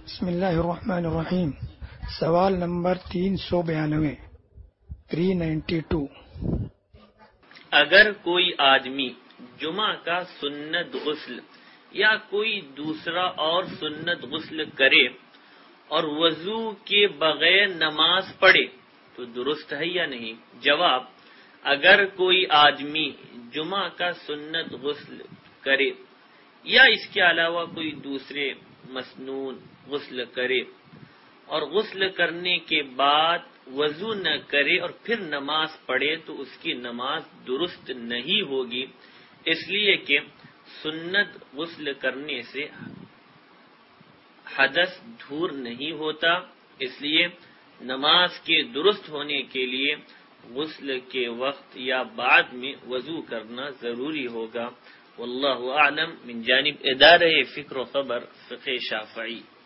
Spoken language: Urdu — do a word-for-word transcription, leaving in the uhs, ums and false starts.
بسم اللہ الرحمن الرحیم. سوال نمبر تین سو بیانوے تھری نائنٹی ٹو. اگر کوئی آدمی جمعہ کا سنت غسل یا کوئی دوسرا اور سنت غسل کرے اور وضو کے بغیر نماز پڑھے تو درست ہے یا نہیں؟ جواب: اگر کوئی آدمی جمعہ کا سنت غسل کرے یا اس کے علاوہ کوئی دوسرے مسنون غسل کرے اور غسل کرنے کے بعد وضو نہ کرے اور پھر نماز پڑھے تو اس کی نماز درست نہیں ہوگی، اس لیے کہ سنت غسل کرنے سے حدث دور نہیں ہوتا، اس لیے نماز کے درست ہونے کے لیے غسل کے وقت یا بعد میں وضو کرنا ضروری ہوگا. واللہ اعلم. من جانب ادارہ فکر و خبر فقہ شافعی.